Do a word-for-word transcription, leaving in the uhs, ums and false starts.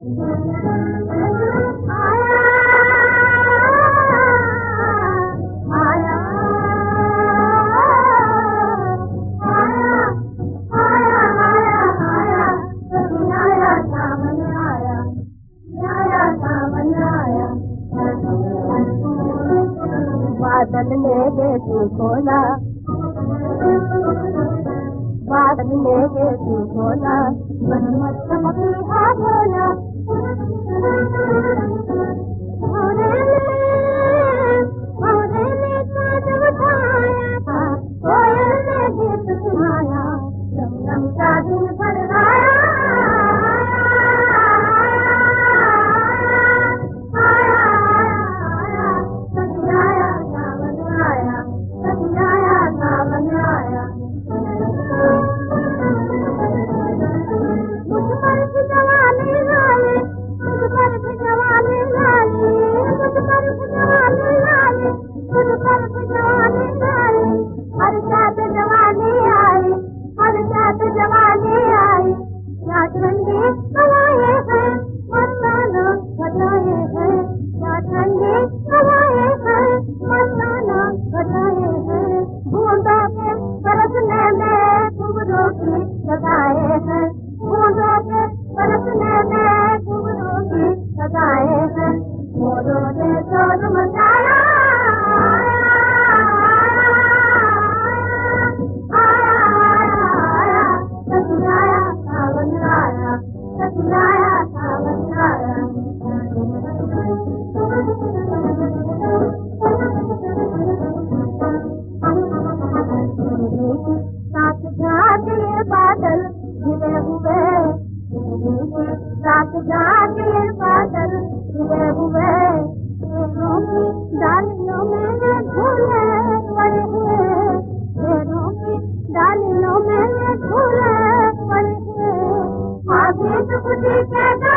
बादल ले गए तू खोला, बादल ले गए तू खोला, मन मत चमकी है भोला। भोरे में भोरे में चाँद उठाया था, कोयल ने गीत सुनाया, रम रम का दिन भर आया। बादल गिरे हुए, रात जागे बादल गिरे हुए, पेड़ों की डालियों में झूले पड़े हुए, पेड़ों की डालियों में झूले पड़े हुए, आगे टुकड़ी के